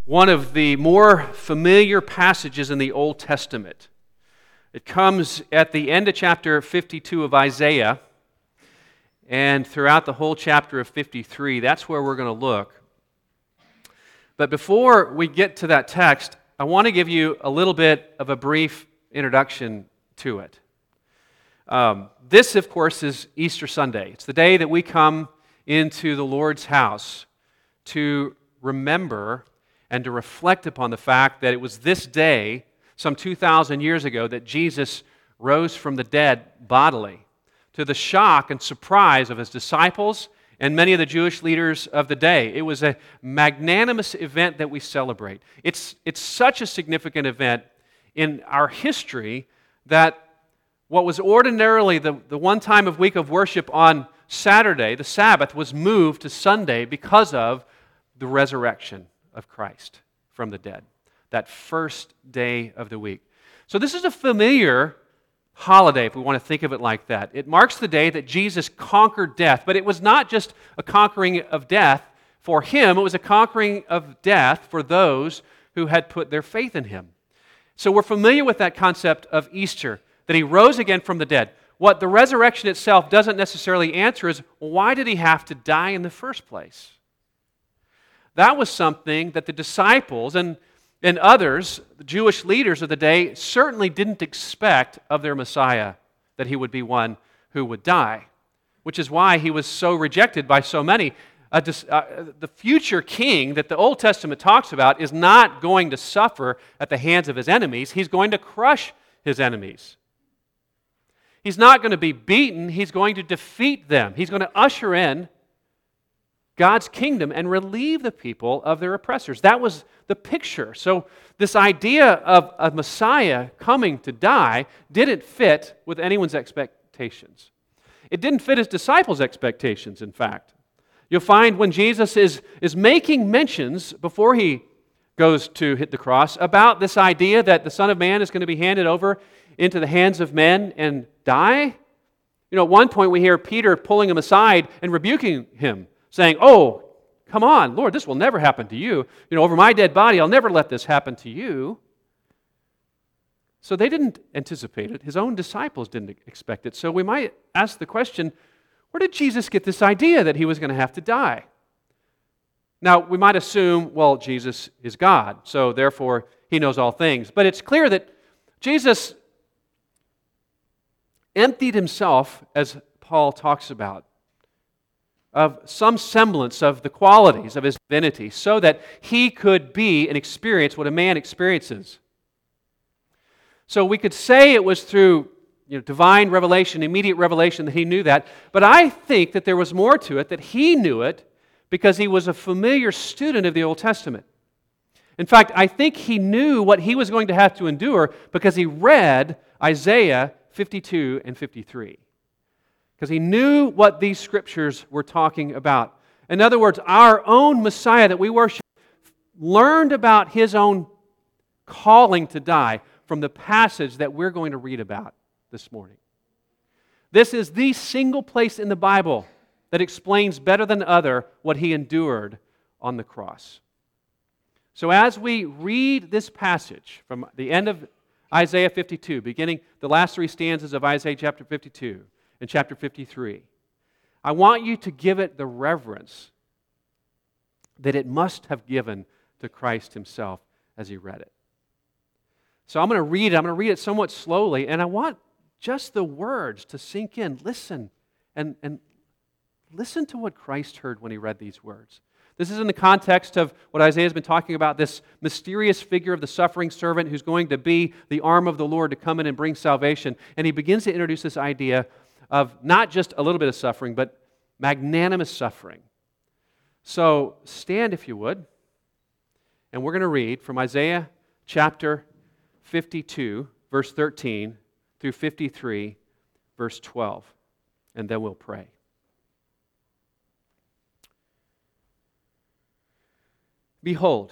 one of the more familiar passages in the Old Testament. It comes at the end of chapter 52 of Isaiah, and throughout the whole chapter of 53. That's where we're going to look. But before we get to that text, I want to give you a little bit of a brief introduction to it. This, of course, is Easter Sunday. It's the day that we come into the Lord's house to remember and to reflect upon the fact that it was this day, some 2,000 years ago, that Jesus rose from the dead bodily, to the shock and surprise of his disciples and many of the Jewish leaders of the day. It was a magnanimous event that we celebrate. It's such a significant event in our history that what was ordinarily the one time of week of worship on Saturday, the Sabbath, was moved to Sunday because of the resurrection of Christ from the dead, that first day of the week. So this is a familiar holiday, if we want to think of it like that. It marks the day that Jesus conquered death, but it was not just a conquering of death for him, it was a conquering of death for those who had put their faith in him. So we're familiar with that concept of Easter, that he rose again from the dead. What the resurrection itself doesn't necessarily answer is, why did he have to die in the first place? That was something that the disciples and others, the Jewish leaders of the day, certainly didn't expect of their Messiah, that he would be one who would die, which is why he was so rejected by so many. The future king that the Old Testament talks about is not going to suffer at the hands of his enemies. He's going to crush his enemies. He's not going to be beaten. He's going to defeat them. He's going to usher in God's kingdom and relieve the people of their oppressors. That was the picture. So this idea of a Messiah coming to die didn't fit with anyone's expectations. It didn't fit his disciples' expectations, in fact. You'll find when Jesus is making mentions before he goes to hit the cross about this idea that the Son of Man is going to be handed over into the hands of men and die. At one point we hear Peter pulling him aside and rebuking him, saying, "Oh, come on, Lord, this will never happen to you. Over my dead body, I'll never let this happen to you." So they didn't anticipate it. His own disciples didn't expect it. So we might ask the question, where did Jesus get this idea that he was going to have to die? Now, we might assume, well, Jesus is God, so therefore he knows all things. But it's clear that Jesus emptied himself, as Paul talks about, of some semblance of the qualities of his divinity so that he could be and experience what a man experiences. So we could say it was through divine revelation, immediate revelation, that he knew that, but I think that there was more to it, that he knew it because he was a familiar student of the Old Testament. In fact, I think he knew what he was going to have to endure because he read Isaiah 52 and 53. Because he knew what these scriptures were talking about. In other words, our own Messiah that we worship learned about his own calling to die from the passage that we're going to read about this morning. This is the single place in the Bible that explains better than other what he endured on the cross. So as we read this passage from the end of Isaiah 52, beginning the last three stanzas of Isaiah chapter 52, in chapter 53, I want you to give it the reverence that it must have given to Christ himself as he read it. So I'm going to read it. I'm going to read it somewhat slowly, and I want just the words to sink in. Listen, and listen to what Christ heard when he read these words. This is in the context of what Isaiah has been talking about, this mysterious figure of the suffering servant who's going to be the arm of the Lord to come in and bring salvation. And he begins to introduce this idea of not just a little bit of suffering, but magnanimous suffering. So stand, if you would, and we're going to read from Isaiah chapter 52, verse 13, through 53, verse 12, and then we'll pray. Behold,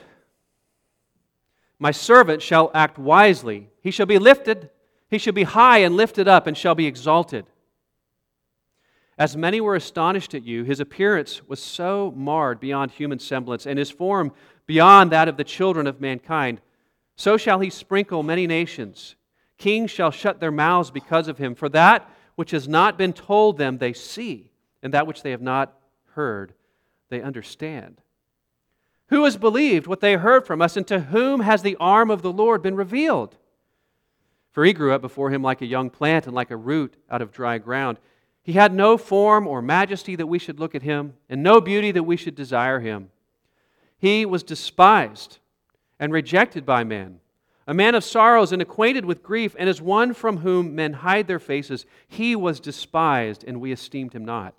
my servant shall act wisely. He shall be lifted, he shall be high and lifted up, and shall be exalted. As many were astonished at you, his appearance was so marred beyond human semblance, and his form beyond that of the children of mankind. So shall he sprinkle many nations. Kings shall shut their mouths because of him. For that which has not been told them they see, and that which they have not heard they understand. Who has believed what they heard from us, and to whom has the arm of the Lord been revealed? For he grew up before him like a young plant and like a root out of dry ground. He had no form or majesty that we should look at him, and no beauty that we should desire him. He was despised and rejected by men, a man of sorrows and acquainted with grief, and as one from whom men hide their faces. He was despised, and we esteemed him not.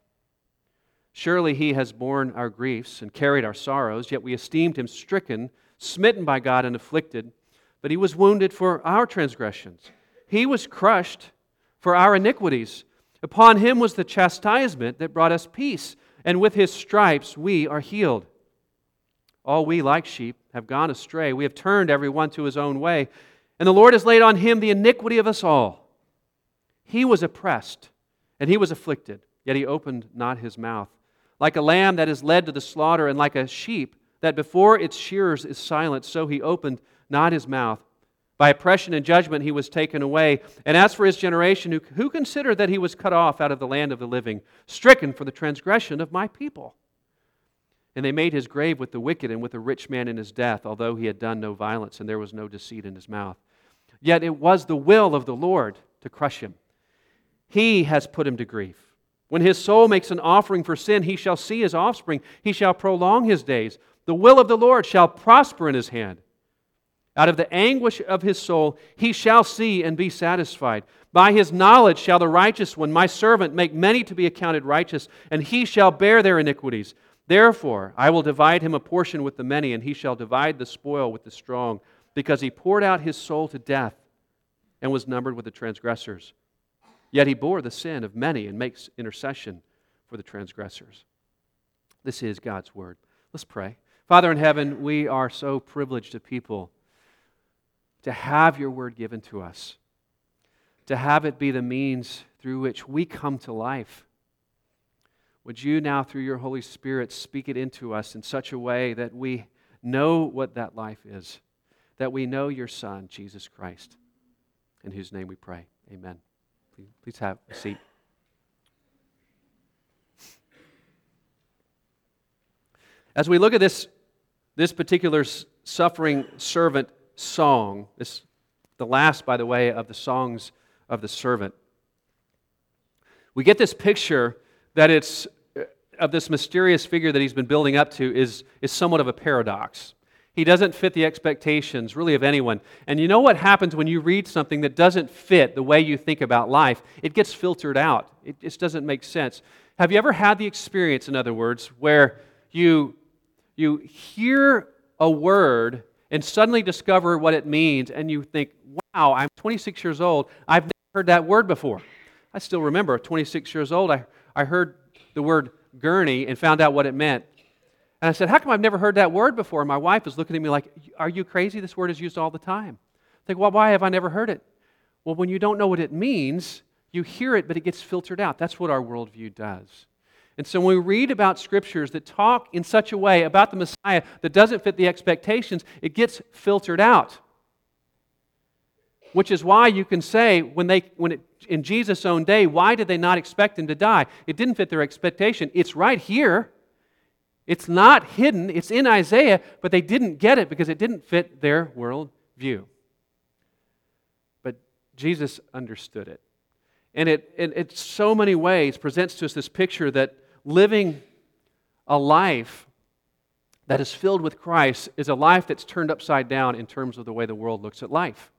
Surely he has borne our griefs and carried our sorrows, yet we esteemed him stricken, smitten by God, and afflicted. But he was wounded for our transgressions. He was crushed for our iniquities. Upon him was the chastisement that brought us peace, and with his stripes we are healed. All we, like sheep, have gone astray. We have turned every one to his own way, and the Lord has laid on him the iniquity of us all. He was oppressed, and he was afflicted, yet he opened not his mouth. Like a lamb that is led to the slaughter, and like a sheep that before its shearers is silent, so he opened not his mouth. By oppression and judgment he was taken away. And as for his generation, who considered that he was cut off out of the land of the living, stricken for the transgression of my people? And they made his grave with the wicked and with a rich man in his death, although he had done no violence and there was no deceit in his mouth. Yet it was the will of the Lord to crush him. He has put him to grief. When his soul makes an offering for sin, he shall see his offspring. He shall prolong his days. The will of the Lord shall prosper in his hand. Out of the anguish of his soul he shall see and be satisfied. By his knowledge shall the righteous one, my servant, make many to be accounted righteous, and he shall bear their iniquities. Therefore I will divide him a portion with the many, and he shall divide the spoil with the strong, because he poured out his soul to death and was numbered with the transgressors. Yet he bore the sin of many and makes intercession for the transgressors. This is God's word. Let's pray. Father in heaven, we are so privileged a people to have your word given to us, to have it be the means through which we come to life. Would you now, through your Holy Spirit, speak it into us in such a way that we know what that life is, that we know your Son, Jesus Christ, in whose name we pray. Amen. Please have a seat. As we look at this particular suffering servant song, this the last, by the way, of the songs of the servant, we get this picture that it's of this mysterious figure that he's been building up to is somewhat of a paradox. He doesn't fit the expectations, really, of anyone. And you know what happens when you read something that doesn't fit the way you think about life? It gets filtered out. It just doesn't make sense. Have you ever had the experience, in other words, where you hear a word and suddenly discover what it means, and you think, wow, I'm 26 years old. I've never heard that word before. I still remember, 26 years old, I heard the word gurney and found out what it meant. And I said, how come I've never heard that word before? And my wife was looking at me like, are you crazy? This word is used all the time. I think, well, why have I never heard it? Well, when you don't know what it means, you hear it, but it gets filtered out. That's what our worldview does. And so when we read about scriptures that talk in such a way about the Messiah that doesn't fit the expectations, it gets filtered out. Which is why you can say, in Jesus' own day, why did they not expect him to die? It didn't fit their expectation. It's right here. It's not hidden. It's in Isaiah, but they didn't get it because it didn't fit their world view. But Jesus understood it. And it in so many ways presents to us this picture that living a life that is filled with Christ is a life that's turned upside down in terms of the way the world looks at life.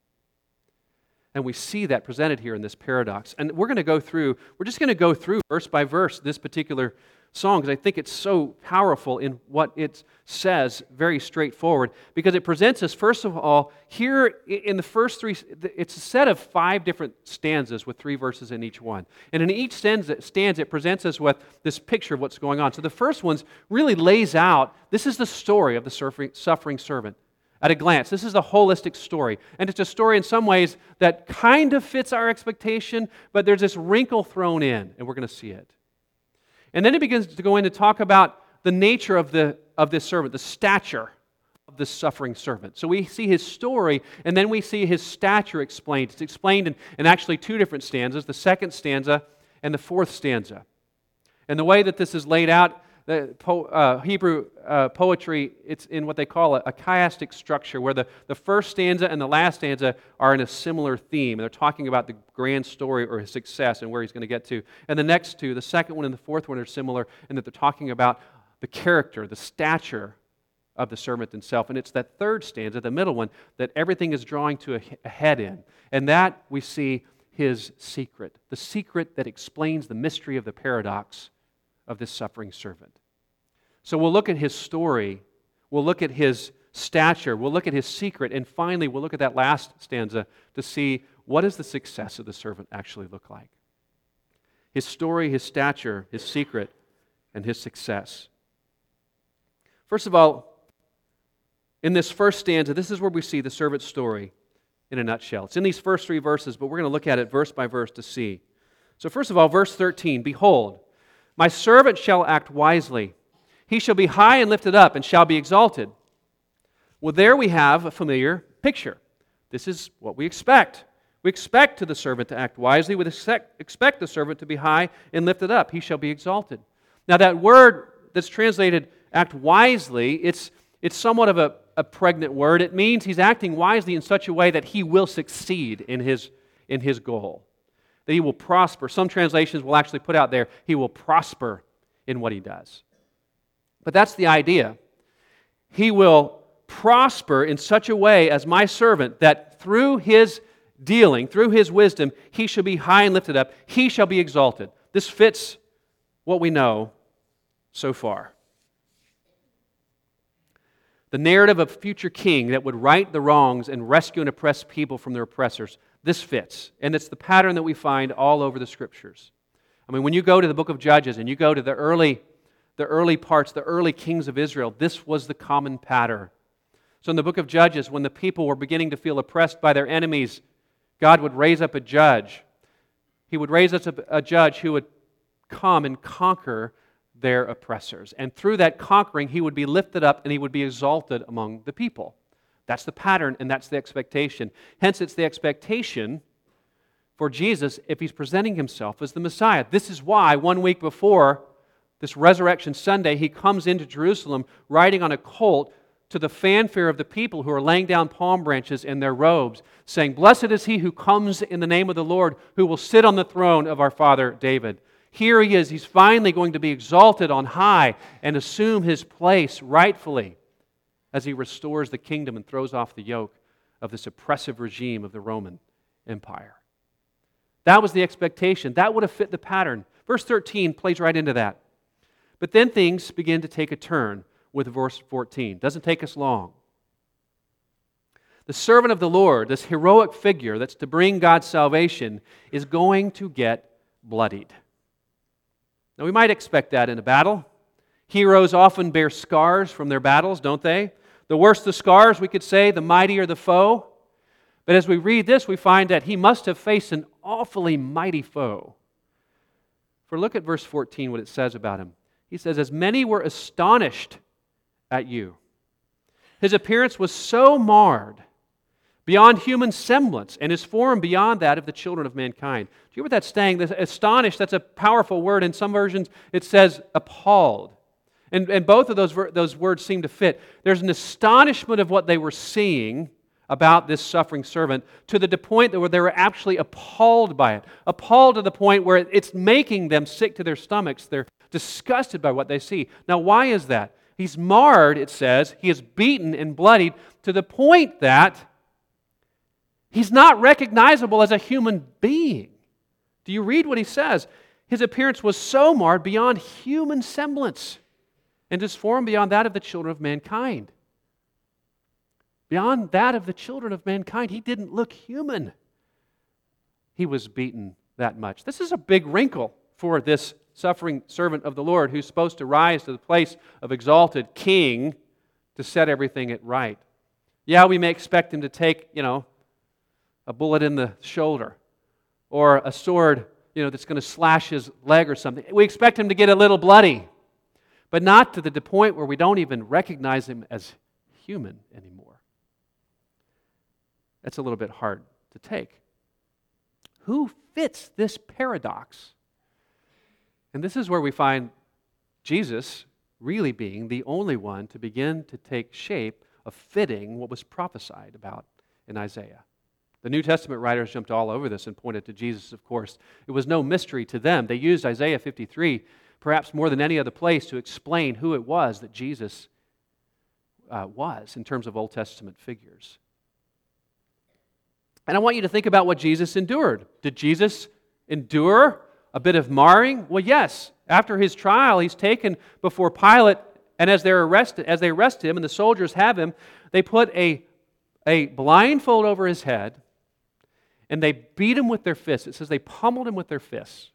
And we see that presented here in this paradox. And we're just going to go through verse by verse this particular song, because I think it's so powerful in what it says, very straightforward, because it presents us, first of all, here in the first three, it's a set of 5 different stanzas with 3 verses in each one. And in each stanza, it presents us with this picture of what's going on. So the first one really lays out, this is the story of the suffering servant. at a glance. This is a holistic story. And it's a story in some ways that kind of fits our expectation, but there's this wrinkle thrown in, and we're going to see it. And then he begins to go in to talk about the nature of this servant, the stature of this suffering servant. So we see his story, and then we see his stature explained. It's explained in actually two different stanzas, the second stanza and the fourth stanza. And the way that this is laid out, the Hebrew poetry, it's in what they call a chiastic structure, where the first stanza and the last stanza are in a similar theme. They're talking about the grand story or his success and where he's going to get to. And the next two, the second one and the fourth one, are similar in that they're talking about the character, the stature of the servant himself. And it's that third stanza, the middle one, that everything is drawing to a head in. And that we see his secret, the secret that explains the mystery of the paradox of this suffering servant. So we'll look at his story, we'll look at his stature, we'll look at his secret, and finally we'll look at that last stanza to see what does the success of the servant actually look like. His story, his stature, his secret, and his success. First of all, in this first stanza, this is where we see the servant's story in a nutshell. It's in these first three verses, but we're going to look at it verse by verse to see. So first of all, verse 13, "Behold, my servant shall act wisely. He shall be high and lifted up and shall be exalted." Well, there we have a familiar picture. This is what we expect. We expect the servant to act wisely. We expect the servant to be high and lifted up. He shall be exalted. Now that word that's translated act wisely, it's somewhat of a pregnant word. It means he's acting wisely in such a way that he will succeed in his goal, that he will prosper. Some translations will actually put out there, he will prosper in what he does. But that's the idea. He will prosper in such a way as my servant that through his dealing, through his wisdom, he shall be high and lifted up. He shall be exalted. This fits what we know so far. The narrative of a future king that would right the wrongs and rescue and oppress people from their oppressors. This fits. And it's the pattern that we find all over the Scriptures. I mean, when you go to the book of Judges and you go to the early parts, the early kings of Israel, this was the common pattern. So in the book of Judges, when the people were beginning to feel oppressed by their enemies, God would raise up a judge. He would raise up a judge who would come and conquer their oppressors. And through that conquering, he would be lifted up and he would be exalted among the people. That's the pattern and that's the expectation. Hence, it's the expectation for Jesus if he's presenting himself as the Messiah. This is why 1 week before this Resurrection Sunday, he comes into Jerusalem riding on a colt to the fanfare of the people who are laying down palm branches in their robes, saying, "Blessed is he who comes in the name of the Lord, who will sit on the throne of our father David." Here he is. He's finally going to be exalted on high and assume his place rightfully as he restores the kingdom and throws off the yoke of this oppressive regime of the Roman Empire. That was the expectation. That would have fit the pattern. Verse 13 plays right into that. But then things begin to take a turn with verse 14. Doesn't take us long. The servant of the Lord, this heroic figure that's to bring God's salvation, is going to get bloodied. Now, we might expect that in a battle. Heroes often bear scars from their battles, don't they? The worse the scars, we could say, the mightier the foe. But as we read this, we find that he must have faced an awfully mighty foe. For look at verse 14, what it says about him. He says, "As many were astonished at you." His appearance was so marred beyond human semblance, and his form beyond that of the children of mankind. Do you hear what that's saying? Astonished, that's a powerful word. In some versions, it says appalled. And both of those words seem to fit. There's an astonishment of what they were seeing about this suffering servant to the point where they were actually appalled by it. Appalled to the point where it's making them sick to their stomachs. They're disgusted by what they see. Now, why is that? He's marred, it says. He is beaten and bloodied to the point that he's not recognizable as a human being. Do you read what he says? His appearance was so marred beyond human semblance, and his form beyond that of the children of mankind. Beyond that of the children of mankind, he didn't look human. He was beaten that much. This is a big wrinkle for this suffering servant of the Lord who's supposed to rise to the place of exalted king to set everything right Yeah, we may expect him to take, a bullet in the shoulder or a sword, that's going to slash his leg or something. We expect him to get a little bloody, but not to the point where we don't even recognize him as human anymore. That's a little bit hard to take. Who fits this paradox? And this is where we find Jesus really being the only one to begin to take shape of fitting what was prophesied about in Isaiah. The New Testament writers jumped all over this and pointed to Jesus, of course. It was no mystery to them. They used Isaiah 53, perhaps more than any other place, to explain who it was that Jesus was in terms of Old Testament figures. And I want you to think about what Jesus endured. Did Jesus endure a bit of marring? Well, yes. After his trial, he's taken before Pilate, and as they arrest him and the soldiers have him, they put a blindfold over his head, and they beat him with their fists. It says they pummeled him with their fists.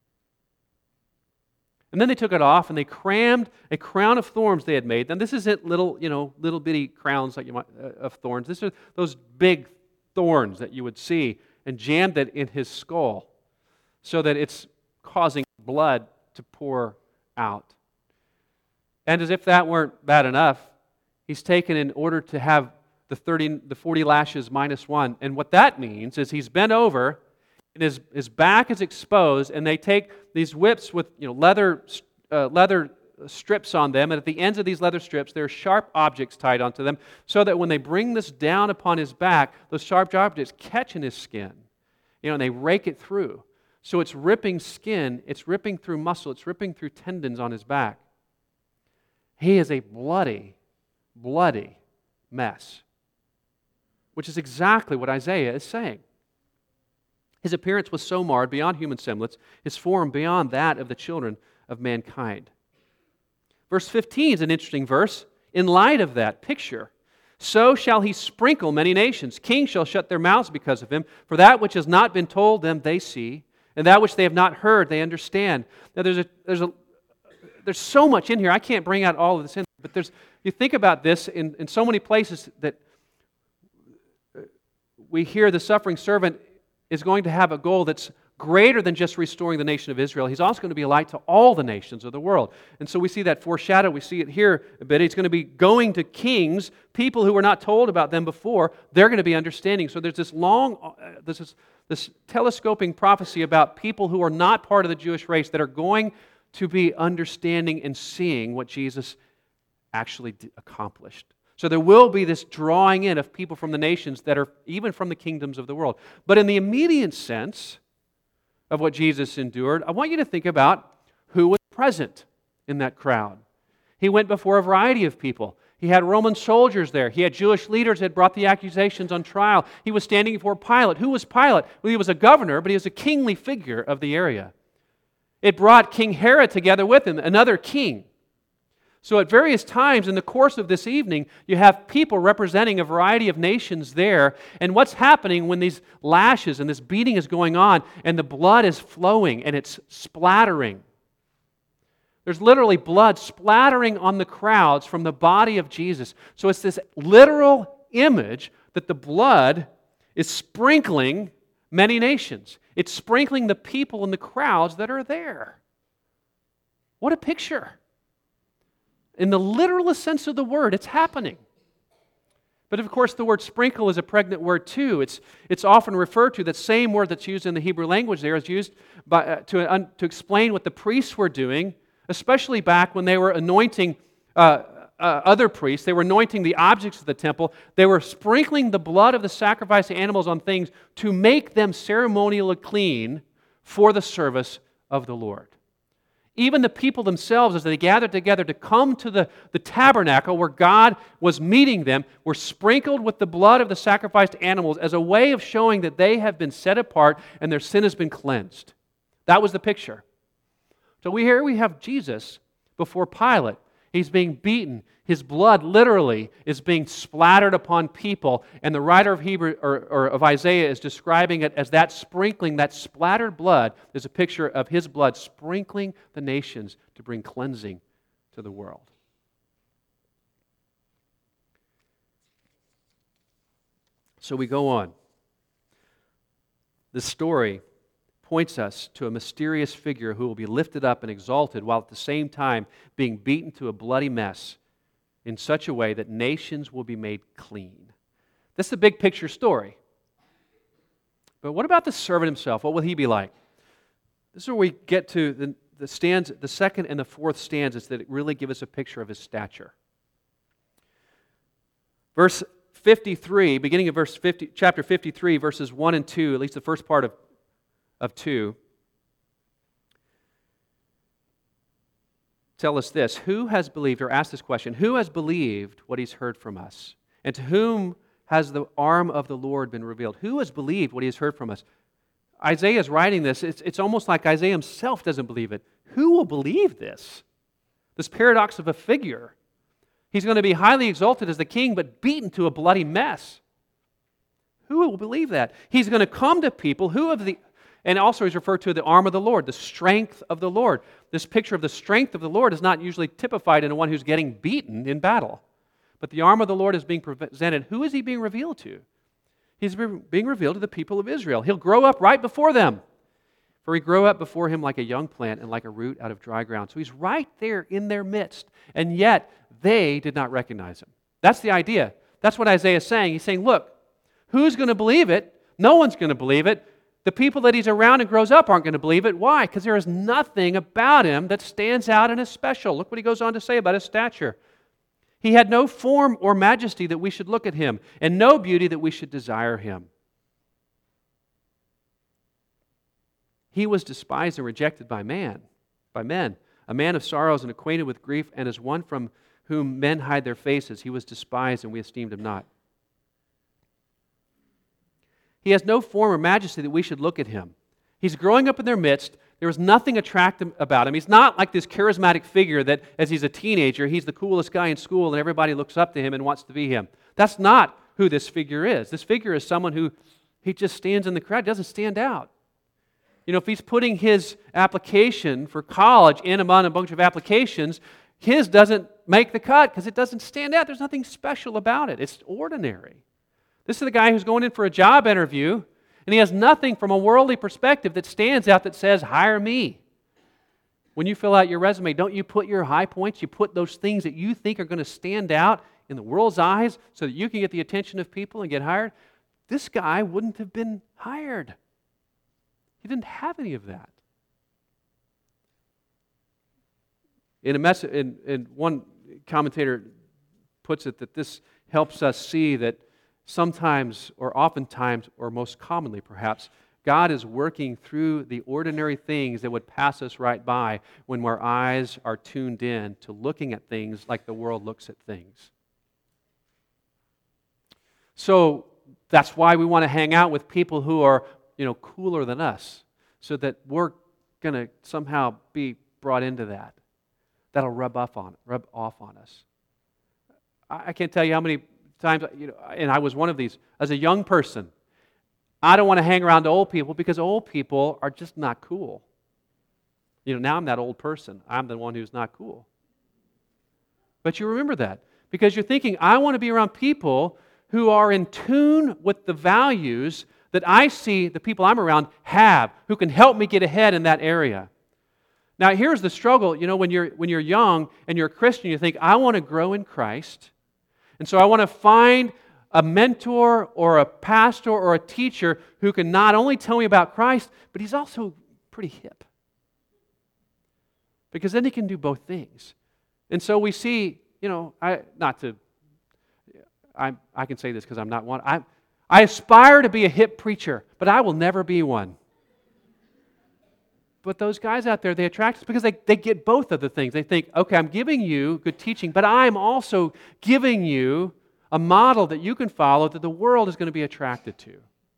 And then they took it off, and they crammed a crown of thorns they had made. Now, this isn't little bitty crowns like of thorns. These are those big thorns that you would see, and jammed it in his skull so that it's causing blood to pour out. And as if that weren't bad enough, he's taken in order to have the 40 lashes minus one. And what that means is he's bent over, and his back is exposed, and they take these whips with leather strips on them, and at the ends of these leather strips, there are sharp objects tied onto them, so that when they bring this down upon his back, those sharp objects catch in his skin, and they rake it through. So it's ripping skin, it's ripping through muscle, it's ripping through tendons on his back. He is a bloody, bloody mess, which is exactly what Isaiah is saying. His appearance was so marred beyond human semblance, his form beyond that of the children of mankind. Verse 15 is an interesting verse in light of that picture. So shall he sprinkle many nations. Kings shall shut their mouths because of him. For that which has not been told them they see, and that which they have not heard they understand. Now there's so much in here. I can't bring out all of this in, but you think about this in so many places that we hear the suffering servant is going to have a goal that's greater than just restoring the nation of Israel. He's also going to be a light to all the nations of the world. And so we see that foreshadowed. We see it here a bit. He's going to be going to kings, people who were not told about them before. They're going to be understanding. So there's this telescoping prophecy about people who are not part of the Jewish race that are going to be understanding and seeing what Jesus actually accomplished. So there will be this drawing in of people from the nations that are even from the kingdoms of the world. But in the immediate sense of what Jesus endured, I want you to think about who was present in that crowd. He went before a variety of people. He had Roman soldiers there. He had Jewish leaders that brought the accusations on trial. He was standing before Pilate. Who was Pilate? Well, he was a governor, but he was a kingly figure of the area. It brought King Herod together with him, another king. So at various times in the course of this evening, you have people representing a variety of nations there. And what's happening when these lashes and this beating is going on and the blood is flowing and it's splattering? There's literally blood splattering on the crowds from the body of Jesus. So it's this literal image that the blood is sprinkling many nations. It's sprinkling the people and the crowds that are there. What a picture. In the literal sense of the word, it's happening. But of course, the word sprinkle is a pregnant word too. It's often referred to, that same word that's used in the Hebrew language there is used to explain what the priests were doing, especially back when they were anointing other priests. They were anointing the objects of the temple. They were sprinkling the blood of the sacrificed animals on things to make them ceremonially clean for the service of the Lord. Even the people themselves, as they gathered together to come to the tabernacle where God was meeting them, were sprinkled with the blood of the sacrificed animals as a way of showing that they have been set apart and their sin has been cleansed. That was the picture. So here we have Jesus before Pilate. He's being beaten. His blood literally is being splattered upon people. And the writer of Hebrew or of Isaiah is describing it as that sprinkling, that splattered blood is a picture of his blood sprinkling the nations to bring cleansing to the world. So we go on. This story points us to a mysterious figure who will be lifted up and exalted while at the same time being beaten to a bloody mess in such a way that nations will be made clean. This is a big picture story. But what about the servant himself? What will he be like? This is where we get to the second and the fourth stanzas that really give us a picture of his stature. Verse 53, beginning of chapter 53, verses 1 and 2, at least the first part of 2, tell us this: who has believed, or ask this question, who has believed what he's heard from us? And to whom has the arm of the Lord been revealed? Who has believed what he has heard from us? Isaiah is writing this. It's almost like Isaiah himself doesn't believe it. Who will believe this? This paradox of a figure. He's going to be highly exalted as the king, but beaten to a bloody mess. Who will believe that? He's going to come to people and also he's referred to the arm of the Lord, the strength of the Lord. This picture of the strength of the Lord is not usually typified in one who's getting beaten in battle. But the arm of the Lord is being presented. Who is he being revealed to? He's being revealed to the people of Israel. He'll grow up right before them. For he grew up before him like a young plant and like a root out of dry ground. So he's right there in their midst. And yet, they did not recognize him. That's the idea. That's what Isaiah is saying. He's saying, look, who's going to believe it? No one's going to believe it. The people that he's around and grows up aren't going to believe it. Why? Because there is nothing about him that stands out and is special. Look what he goes on to say about his stature. He had no form or majesty that we should look at him, and no beauty that we should desire him. He was despised and rejected by men, a man of sorrows and acquainted with grief, and as one from whom men hide their faces. He was despised, and we esteemed him not. He has no form or majesty that we should look at him. He's growing up in their midst. There was nothing attractive about him. He's not like this charismatic figure that as he's a teenager, he's the coolest guy in school and everybody looks up to him and wants to be him. That's not who this figure is. This figure is someone who he just stands in the crowd, doesn't stand out. You know, if he's putting his application for college in among a bunch of applications, his doesn't make the cut because it doesn't stand out. There's nothing special about it. It's ordinary. This is the guy who's going in for a job interview, and he has nothing from a worldly perspective that stands out that says, hire me. When you fill out your resume, don't you put your high points? You put those things that you think are going to stand out in the world's eyes so that you can get the attention of people and get hired? This guy wouldn't have been hired. He didn't have any of that. In one commentator puts it that this helps us see that sometimes, or oftentimes, or most commonly perhaps, God is working through the ordinary things that would pass us right by when our eyes are tuned in to looking at things like the world looks at things. So that's why we want to hang out with people who are, cooler than us, so that we're going to somehow be brought into that. That'll rub off on us. I can't tell you how many times, and I was one of these, as a young person, I don't want to hang around old people because old people are just not cool. Now I'm that old person. I'm the one who's not cool. But you remember that because you're thinking, I want to be around people who are in tune with the values that I see the people I'm around have, who can help me get ahead in that area. Now here's the struggle. When you're young and you're a Christian, you think, I want to grow in Christ. And so I want to find a mentor or a pastor or a teacher who can not only tell me about Christ, but he's also pretty hip. Because then he can do both things. And so we see, I can say this because I'm not one. I aspire to be a hip preacher, but I will never be one. But those guys out there, they attract us because they get both of the things. They think, okay, I'm giving you good teaching, but I'm also giving you a model that you can follow that the world is going to be attracted to.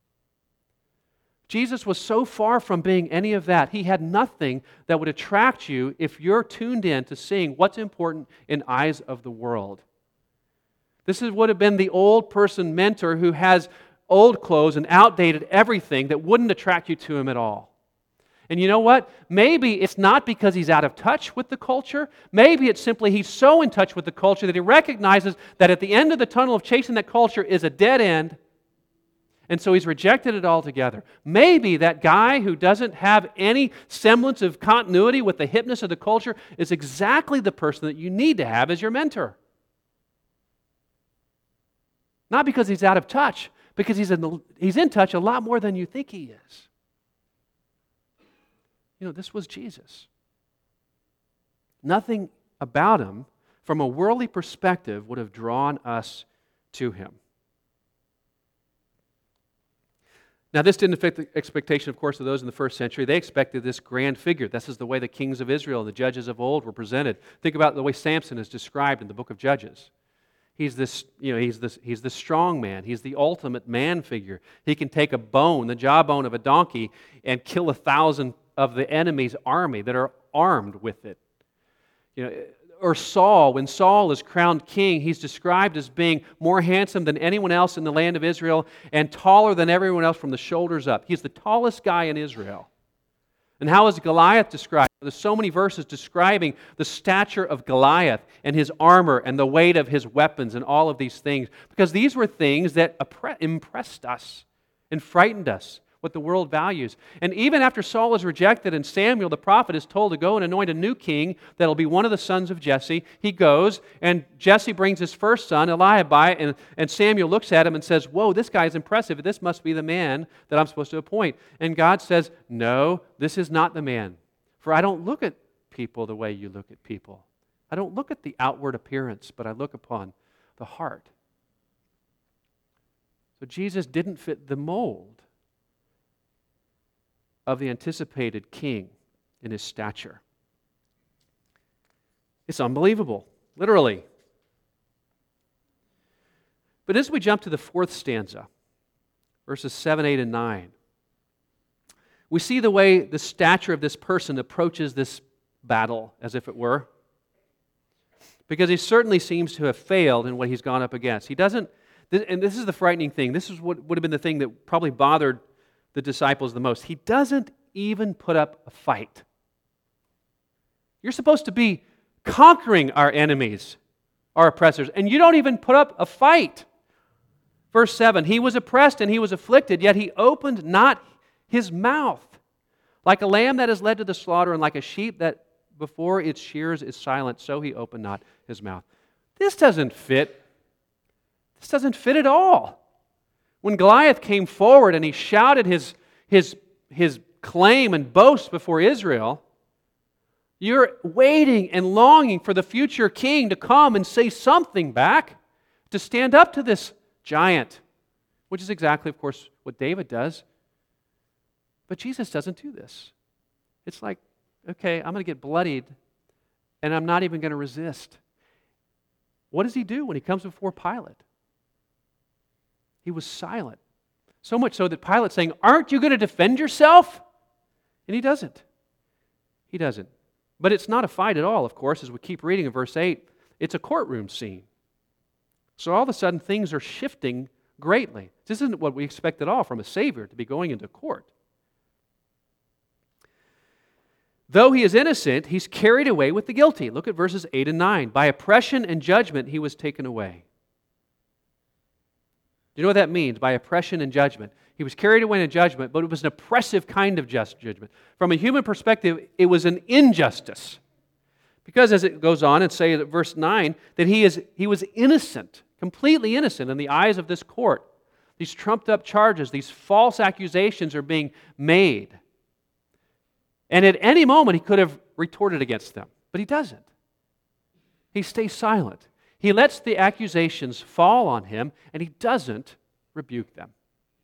Jesus was so far from being any of that. He had nothing that would attract you if you're tuned in to seeing what's important in eyes of the world. This would have been the old person mentor who has old clothes and outdated everything that wouldn't attract you to him at all. And you know what? Maybe it's not because he's out of touch with the culture. Maybe it's simply he's so in touch with the culture that he recognizes that at the end of the tunnel of chasing that culture is a dead end, And so he's rejected it altogether. Maybe that guy who doesn't have any semblance of continuity with the hipness of the culture is exactly the person that you need to have as your mentor. Not because he's out of touch, because he's in touch a lot more than you think he is. You know, this was Jesus. Nothing about him, from a worldly perspective, would have drawn us to him. Now, this didn't affect the expectation, of course, of those in the first century. They expected this grand figure. This is the way the kings of Israel and the judges of old were presented. Think about the way Samson is described in the book of Judges. He's this strong man. He's the ultimate man figure. He can take a bone, the jawbone of a donkey, and kill 1,000 of the enemy's army that are armed with it. You know, or Saul, when Saul is crowned king, he's described as being more handsome than anyone else in the land of Israel and taller than everyone else from the shoulders up. He's the tallest guy in Israel. And how is Goliath described? There's so many verses describing the stature of Goliath and his armor and the weight of his weapons and all of these things, because these were things that impressed us and frightened us, what the world values. And even after Saul is rejected and Samuel the prophet is told to go and anoint a new king that'll be one of the sons of Jesse, he goes, and Jesse brings his first son, Eliab, by, and Samuel looks at him and says, whoa, this guy's impressive. This must be the man that I'm supposed to appoint. And God says, no, this is not the man. For I don't look at people the way you look at people. I don't look at the outward appearance, but I look upon the heart. So Jesus didn't fit the mold of the anticipated king in his stature. It's unbelievable, literally. But as we jump to the fourth stanza, verses 7, 8, and 9, we see the way the stature of this person approaches this battle, as if it were, because he certainly seems to have failed in what he's gone up against. He doesn't, and this is the frightening thing, this is what would have been the thing that probably bothered the disciples the most. He doesn't even put up a fight. You're supposed to be conquering our enemies, our oppressors, and you don't even put up a fight. Verse 7, he was oppressed and he was afflicted, yet he opened not his mouth. Like a lamb that is led to the slaughter, and like a sheep that before its shears is silent, so he opened not his mouth. This doesn't fit. This doesn't fit at all. When Goliath came forward and he shouted his claim and boast before Israel, you're waiting and longing for the future king to come and say something back, to stand up to this giant, which is exactly, of course, what David does. But Jesus doesn't do this. It's like, okay, I'm going to get bloodied, and I'm not even going to resist. What does he do when he comes before Pilate? He was silent. So much so that Pilate's saying, aren't you going to defend yourself? And he doesn't. He doesn't. But it's not a fight at all, of course, as we keep reading in verse 8. It's a courtroom scene. So all of a sudden, things are shifting greatly. This isn't what we expect at all from a Savior, to be going into court. Though he is innocent, he's carried away with the guilty. Look at verses 8 and 9. By oppression and judgment he was taken away. Do you know what that means? By oppression and judgment. He was carried away in judgment, but it was an oppressive kind of judgment. From a human perspective, it was an injustice. Because as it goes on and say at verse 9, that he was innocent, completely innocent in the eyes of this court. These trumped up charges, these false accusations are being made. And at any moment he could have retorted against them, but he doesn't. He stays silent. He lets the accusations fall on him, and he doesn't rebuke them.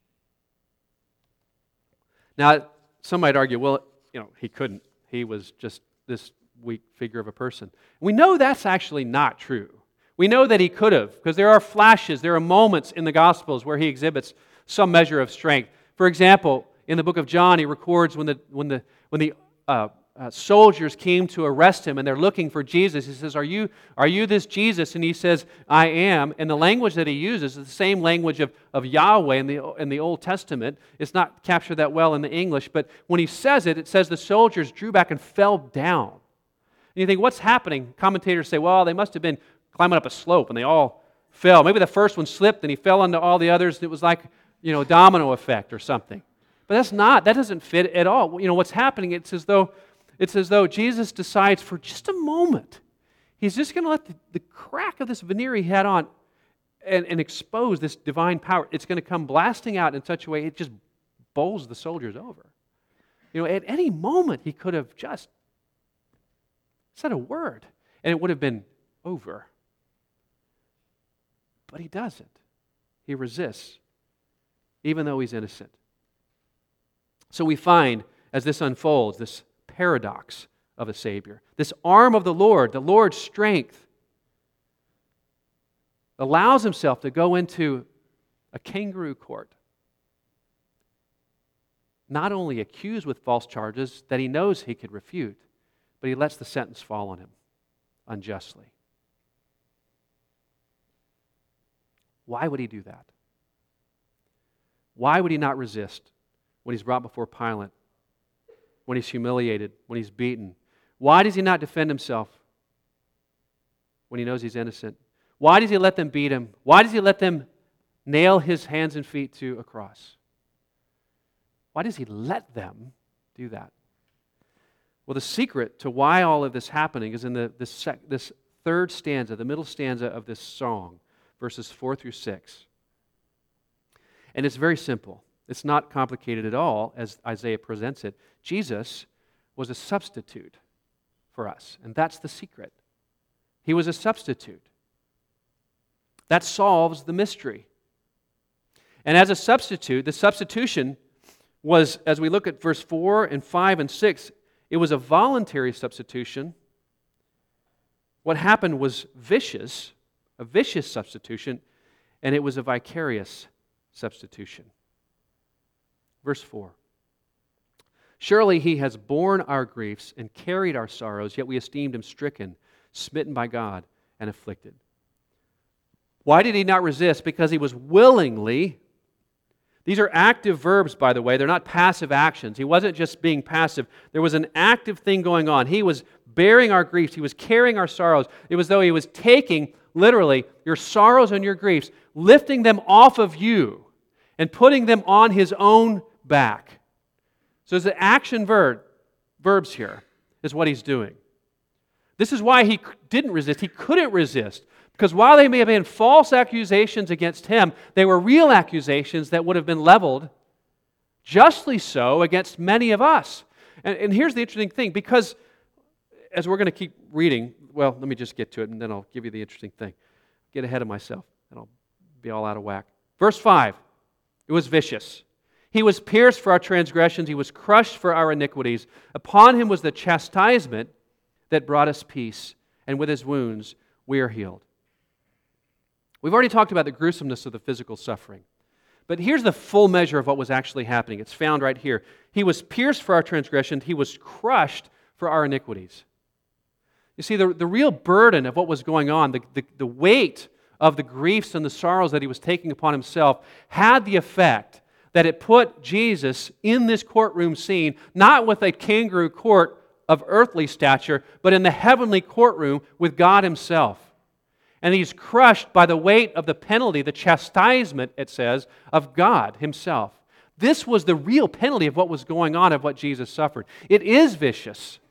Now, some might argue, well, he couldn't. He was just this weak figure of a person. We know that's actually not true. We know that he could have, because there are flashes, there are moments in the Gospels where he exhibits some measure of strength. For example, in the book of John, he records when the soldiers came to arrest him and they're looking for Jesus. He says, are you this Jesus? And he says, I am. And the language that he uses is the same language of Yahweh in the Old Testament. It's not captured that well in the English, but when he says it, it says the soldiers drew back and fell down. And you think, what's happening? Commentators say, well, they must have been climbing up a slope and they all fell. Maybe the first one slipped and he fell onto all the others. And it was like domino effect or something. But that doesn't fit at all. What's happening, it's as though Jesus decides for just a moment, he's just going to let the crack of this veneer he had on and expose this divine power. It's going to come blasting out in such a way it just bowls the soldiers over. At any moment he could have just said a word and it would have been over. But he doesn't. He resists, even though he's innocent. So we find, as this unfolds, this paradox of a Savior. This arm of the Lord's strength, allows himself to go into a kangaroo court, not only accused with false charges that he knows he could refute, but he lets the sentence fall on him unjustly. Why would he do that? Why would he not resist when he's brought before Pilate, when he's humiliated, when he's beaten? Why does he not defend himself when he knows he's innocent? Why does he let them beat him? Why does he let them nail his hands and feet to a cross? Why does he let them do that? Well, the secret to why all of this happening is in this third stanza, the middle stanza of this song, verses 4 through 6. And it's very simple. It's not complicated at all, as Isaiah presents it. Jesus was a substitute for us, and that's the secret. He was a substitute. That solves the mystery. And as a substitute, the substitution was, as we look at verse 4 and 5 and 6, it was a voluntary substitution. What happened was a vicious substitution, and it was a vicarious substitution. Verse 4. Surely he has borne our griefs and carried our sorrows, yet we esteemed him stricken, smitten by God, and afflicted. Why did he not resist? Because he was willingly. These are active verbs, by the way. They're not passive actions. He wasn't just being passive. There was an active thing going on. He was bearing our griefs. He was carrying our sorrows. It was as though he was taking, literally, your sorrows and your griefs, lifting them off of you and putting them on his own back. So it's the action verbs here is what he's doing. This is why he didn't resist. He couldn't resist. Because while they may have been false accusations against him, they were real accusations that would have been leveled, justly so, against many of us. And here's the interesting thing, because as we're going to keep reading, well, let me just get to it, and then I'll give you the interesting thing. Get ahead of myself, and I'll be all out of whack. Verse 5, it was vicious. He was pierced for our transgressions. He was crushed for our iniquities. Upon him was the chastisement that brought us peace, and with his wounds we are healed. We've already talked about the gruesomeness of the physical suffering. But here's the full measure of what was actually happening. It's found right here. He was pierced for our transgressions. He was crushed for our iniquities. You see, the real burden of what was going on, the weight of the griefs and the sorrows that he was taking upon himself, had the effect that it put Jesus in this courtroom scene, not with a kangaroo court of earthly stature, but in the heavenly courtroom with God himself. And he's crushed by the weight of the penalty, the chastisement, it says, of God himself. This was the real penalty of what was going on, of what Jesus suffered. It is vicious.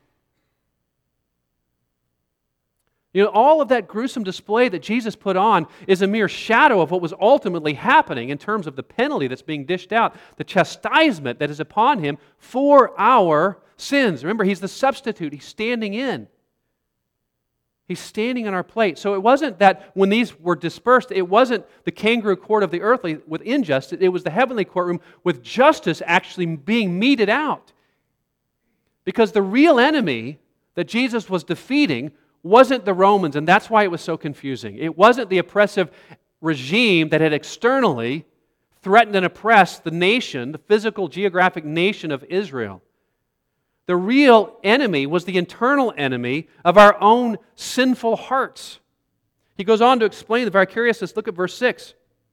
All of that gruesome display that Jesus put on is a mere shadow of what was ultimately happening in terms of the penalty that's being dished out, the chastisement that is upon him for our sins. Remember, he's the substitute. He's standing in. He's standing on our plate. So it wasn't that when these were dispersed, it wasn't the kangaroo court of the earthly with injustice. It was the heavenly courtroom with justice actually being meted out. Because the real enemy that Jesus was defeating wasn't the Romans, and that's why it was so confusing. It wasn't the oppressive regime that had externally threatened and oppressed the nation, the physical, geographic nation of Israel. The real enemy was the internal enemy of our own sinful hearts. He goes on to explain the vicariousness. Look at verse 6.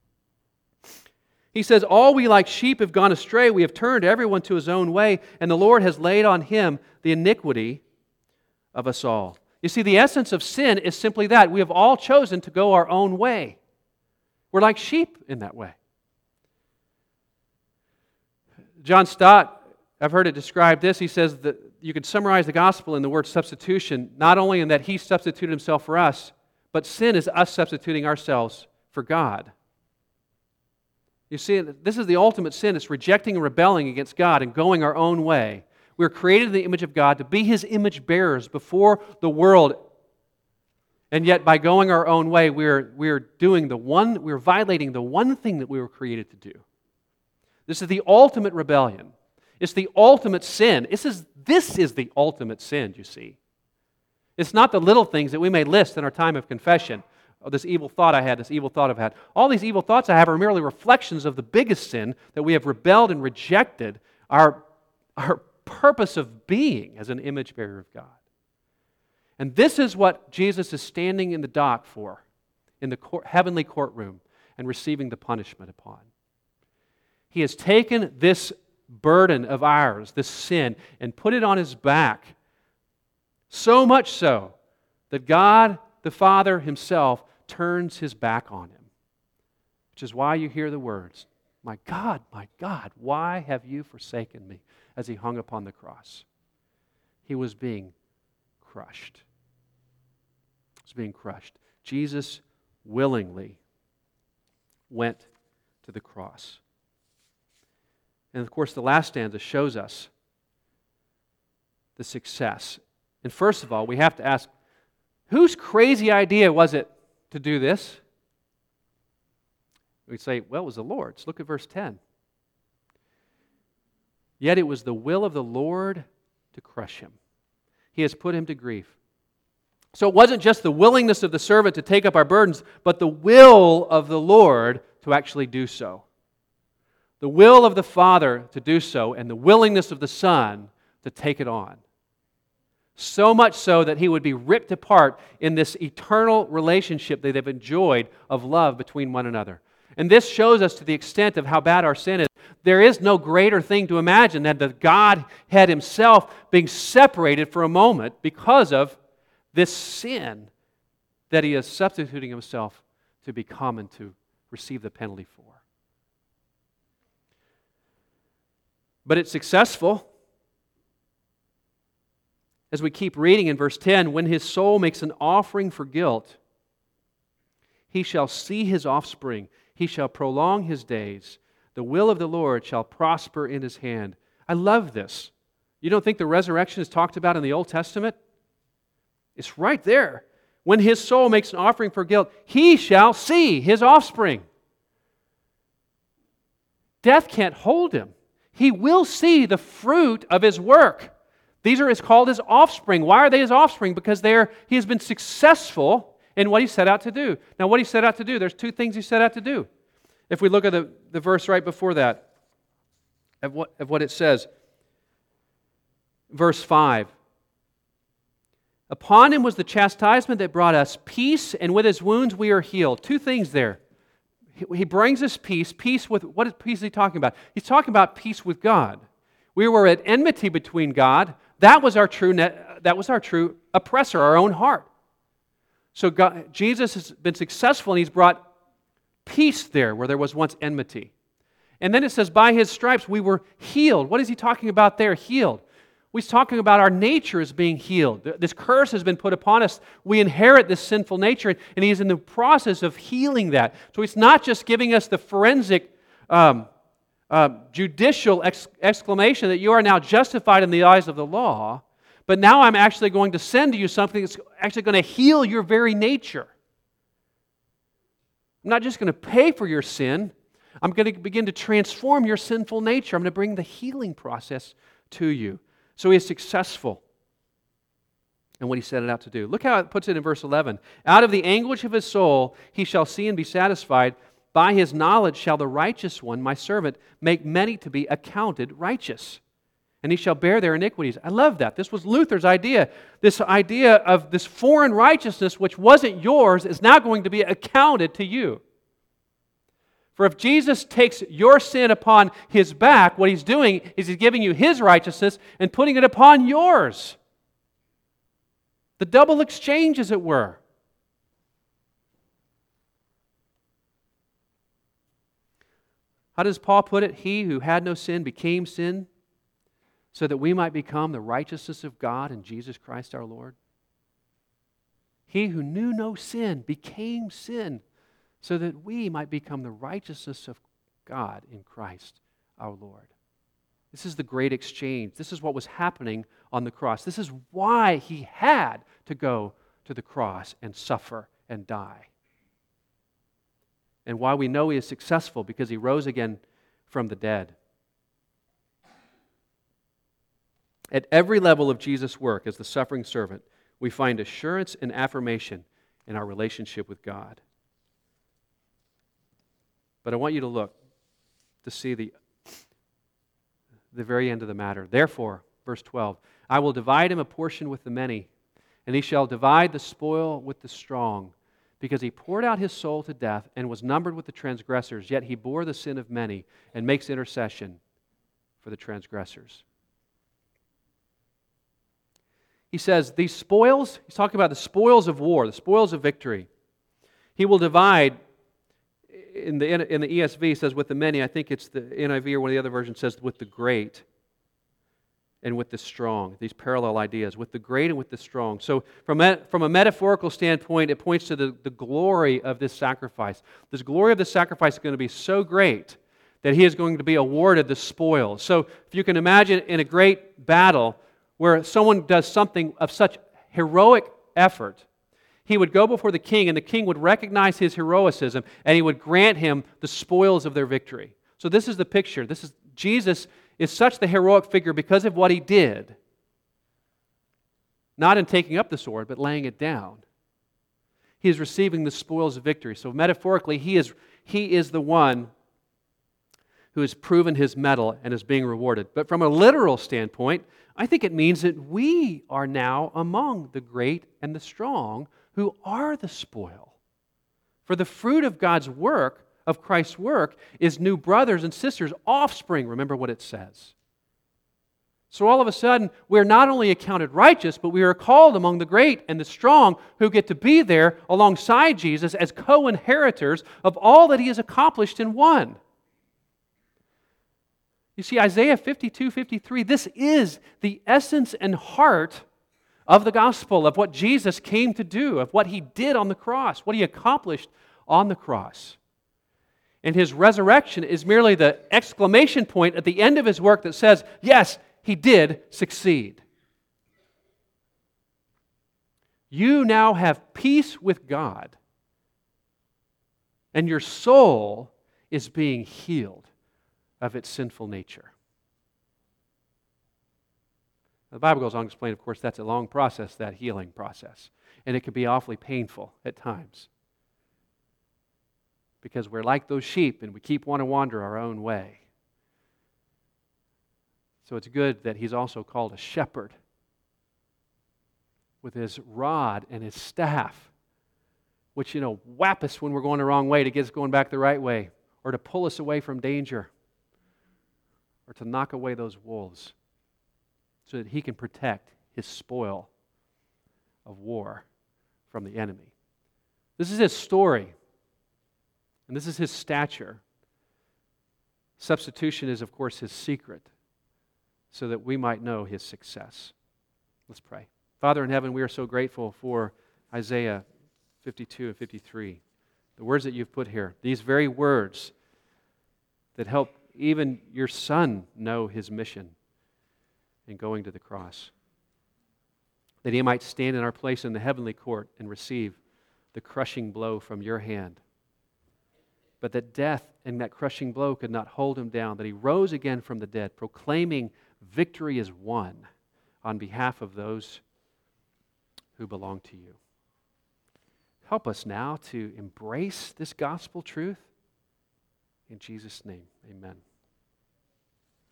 He says, all we like sheep have gone astray. We have turned everyone to his own way, and the Lord has laid on him the iniquity of us all. You see, the essence of sin is simply that. We have all chosen to go our own way. We're like sheep in that way. John Stott, I've heard it described this. He says that you could summarize the gospel in the word substitution, not only in that He substituted Himself for us, but sin is us substituting ourselves for God. You see, this is the ultimate sin. It's rejecting and rebelling against God and going our own way. We're created in the image of God to be His image bearers before the world. And yet, by going our own way, we're violating the one thing that we were created to do. This is the ultimate rebellion. It's the ultimate sin. This is the ultimate sin, you see. It's not the little things that we may list in our time of confession. Oh, this evil thought I had, this evil thought I've had. All these evil thoughts I have are merely reflections of the biggest sin that we have rebelled and rejected our purpose of being as an image bearer of God. And this is what Jesus is standing in the dock for, in the heavenly courtroom, and receiving the punishment upon. He has taken this burden of ours, this sin, and put it on His back. So much so that God the Father Himself turns His back on Him. Which is why you hear the words, my God, why have you forsaken me?" as He hung upon the cross. He was being crushed. He was being crushed. Jesus willingly went to the cross. And of course, the last stanza shows us the success. And first of all, we have to ask, whose crazy idea was it to do this? We'd say, well, it was the Lord's. Look at verse 10. "Yet it was the will of the Lord to crush Him. He has put Him to grief." So it wasn't just the willingness of the servant to take up our burdens, but the will of the Lord to actually do so. The will of the Father to do so, and the willingness of the Son to take it on. So much so that He would be ripped apart in this eternal relationship that they've enjoyed of love between one another. And this shows us to the extent of how bad our sin is. There is no greater thing to imagine than the Godhead Himself being separated for a moment because of this sin that He is substituting Himself to become and to receive the penalty for. But it's successful. As we keep reading in verse 10, "When his soul makes an offering for guilt, he shall see his offspring. He shall prolong his days. The will of the Lord shall prosper in his hand." I love this. You don't think the resurrection is talked about in the Old Testament? It's right there. When his soul makes an offering for guilt, he shall see his offspring. Death can't hold him. He will see the fruit of his work. These are called his offspring. Why are they his offspring? Because he has been successful in what he set out to do. Now, what he set out to do, there's two things he set out to do. If we look at the verse right before that, of what it says, verse 5. "Upon him was the chastisement that brought us peace, and with his wounds we are healed." Two things there. He brings us peace. Peace with, what peace is he talking about? He's talking about peace with God. We were at enmity between God. That was our true oppressor, our own heart. So Jesus has been successful, and He's brought peace there where there was once enmity. And then it says, by His stripes we were healed. What is He talking about there, healed? He's talking about our nature is being healed. This curse has been put upon us. We inherit this sinful nature, and He's in the process of healing that. So He's not just giving us the forensic, judicial exclamation that you are now justified in the eyes of the law, but now I'm actually going to send to you something that's actually going to heal your very nature. I'm not just going to pay for your sin. I'm going to begin to transform your sinful nature. I'm going to bring the healing process to you. So He is successful in what He set it out to do. Look how it puts it in verse 11. "Out of the anguish of his soul he shall see and be satisfied. By his knowledge shall the righteous one, my servant, make many to be accounted righteous. And he shall bear their iniquities." I love that. This was Luther's idea. This idea of this foreign righteousness which wasn't yours is now going to be accounted to you. For if Jesus takes your sin upon His back, what He's doing is He's giving you His righteousness and putting it upon yours. The double exchange, as it were. How does Paul put it? He who had no sin became sin so that we might become the righteousness of God in Jesus Christ our Lord. He who knew no sin became sin so that we might become the righteousness of God in Christ our Lord. This is the great exchange. This is what was happening on the cross. This is why he had to go to the cross and suffer and die. And why we know he is successful, because he rose again from the dead. At every level of Jesus' work as the suffering servant, we find assurance and affirmation in our relationship with God. But I want you to look to see the very end of the matter. Therefore, verse 12, I will divide him a portion with the many, and he shall divide the spoil with the strong, because he poured out his soul to death and was numbered with the transgressors, yet he bore the sin of many and makes intercession for the transgressors. He says, these spoils, he's talking about the spoils of war, the spoils of victory. He will divide, in the ESV says with the many, I think it's the NIV or one of the other versions says with the great and with the strong. These parallel ideas, with the great and with the strong. So from a metaphorical standpoint, it points to the glory of this sacrifice. This glory of this sacrifice is going to be so great that he is going to be awarded the spoils. So if you can imagine in a great battle where someone does something of such heroic effort, he would go before the king, and the king would recognize his heroism, and he would grant him the spoils of their victory. So this is the picture. Jesus is such the heroic figure because of what he did, not in taking up the sword, but laying it down. He is receiving the spoils of victory. So metaphorically, he is the one who has proven his mettle and is being rewarded. But from a literal standpoint, I think it means that we are now among the great and the strong who are the spoil. For the fruit of God's work, of Christ's work, is new brothers and sisters, offspring. Remember what it says. So all of a sudden, we're not only accounted righteous, but we are called among the great and the strong who get to be there alongside Jesus as co-inheritors of all that he has accomplished in one. You see, Isaiah 52:53, this is the essence and heart of the gospel, of what Jesus came to do, of what he did on the cross, what he accomplished on the cross. And his resurrection is merely the exclamation point at the end of his work that says, yes, he did succeed. You now have peace with God, and your soul is being healed of its sinful nature. The Bible goes on to explain, of course, that's a long process, that healing process. And it can be awfully painful at times. Because we're like those sheep and we keep wanting to wander our own way. So it's good that he's also called a shepherd with his rod and his staff, which, whap us when we're going the wrong way to get us going back the right way, or to pull us away from danger, or to knock away those wolves, so that he can protect his spoil of war from the enemy. This is his story, and this is his stature. Substitution is, of course, his secret, so that we might know his success. Let's pray. Father in heaven, we are so grateful for Isaiah 52 and 53, the words that you've put here, these very words that help even your Son know his mission in going to the cross, that he might stand in our place in the heavenly court and receive the crushing blow from your hand. But that death and that crushing blow could not hold him down, that he rose again from the dead, proclaiming victory is won on behalf of those who belong to you. Help us now to embrace this gospel truth. In Jesus' name, amen.